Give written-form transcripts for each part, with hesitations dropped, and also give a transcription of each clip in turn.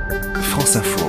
France Info.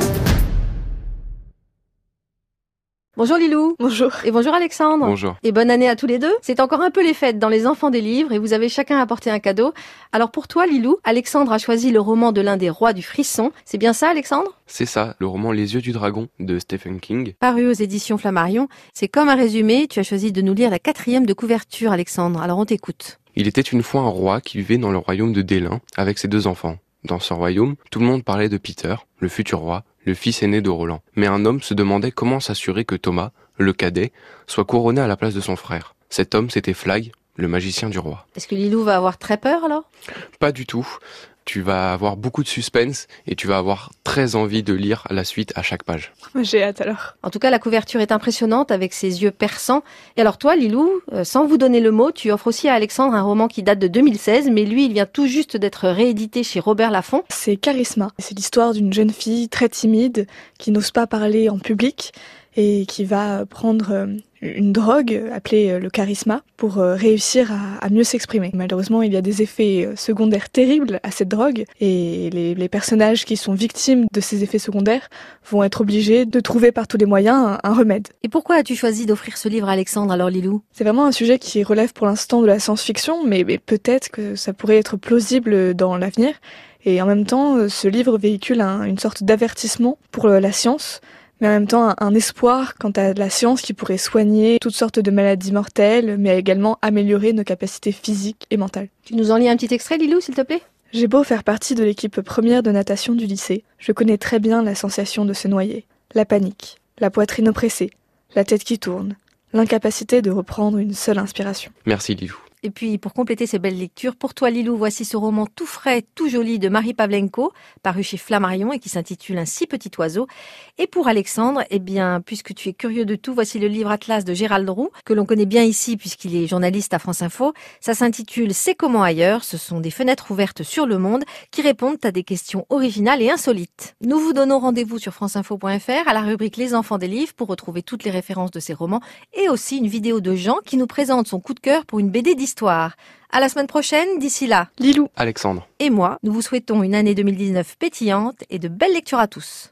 Bonjour Lilou. Bonjour. Et bonjour Alexandre. Bonjour. Et bonne année à tous les deux. C'est encore un peu les fêtes dans Les Enfants des Livres et vous avez chacun apporté un cadeau. Alors pour toi Lilou, Alexandre a choisi le roman de l'un des rois du frisson. C'est bien ça Alexandre ? C'est ça, le roman Les Yeux du Dragon de Stephen King. Paru aux éditions Flammarion. C'est comme un résumé, tu as choisi de nous lire la 4e de couverture Alexandre. Alors on t'écoute. Il était une fois un roi qui vivait dans le royaume de Délin avec ses 2 enfants. Dans ce royaume, tout le monde parlait de Peter, le futur roi, le fils aîné de Roland. Mais un homme se demandait comment s'assurer que Thomas, le cadet, soit couronné à la place de son frère. Cet homme, c'était Fly, le magicien du roi. Est-ce que Lilou va avoir très peur alors ? Pas du tout. Tu vas avoir beaucoup de suspense et tu vas avoir très envie de lire la suite à chaque page. J'ai hâte alors. En tout cas, la couverture est impressionnante avec ses yeux perçants. Et alors toi, Lilou, sans vous donner le mot, tu offres aussi à Alexandre un roman qui date de 2016, mais lui, il vient tout juste d'être réédité chez Robert Laffont. C'est Charisma. C'est l'histoire d'une jeune fille très timide qui n'ose pas parler en public et qui va prendre une drogue appelée le charisma pour réussir à mieux s'exprimer. Malheureusement, il y a des effets secondaires terribles à cette drogue et les personnages qui sont victimes de ces effets secondaires vont être obligés de trouver par tous les moyens un remède. Et pourquoi as-tu choisi d'offrir ce livre à Alexandre alors Lilou ? C'est vraiment un sujet qui relève pour l'instant de la science-fiction, mais peut-être que ça pourrait être plausible dans l'avenir. Et en même temps, ce livre véhicule une sorte d'avertissement pour la science, mais en même temps un espoir quant à la science qui pourrait soigner toutes sortes de maladies mortelles, mais également améliorer nos capacités physiques et mentales. Tu nous en lis un petit extrait, Lilou, s'il te plaît ? J'ai beau faire partie de l'équipe première de natation du lycée, je connais très bien la sensation de se noyer. La panique, la poitrine oppressée, la tête qui tourne, l'incapacité de reprendre une seule inspiration. Merci Lilou. Et puis, pour compléter ces belles lectures, pour toi, Lilou, voici ce roman tout frais, tout joli de Marie Pavlenko, paru chez Flammarion et qui s'intitule Un si petit oiseau. Et pour Alexandre, eh bien, puisque tu es curieux de tout, voici le livre Atlas de Gérald Roux, que l'on connaît bien ici puisqu'il est journaliste à France Info. Ça s'intitule C'est comment ailleurs. Ce sont des fenêtres ouvertes sur le monde qui répondent à des questions originales et insolites. Nous vous donnons rendez-vous sur franceinfo.fr à la rubrique Les Enfants des Livres pour retrouver toutes les références de ces romans et aussi une vidéo de Jean qui nous présente son coup de cœur pour une BD d'histoire. À la semaine prochaine, d'ici là, Lilou, Alexandre et moi, nous vous souhaitons une année 2019 pétillante et de belles lectures à tous.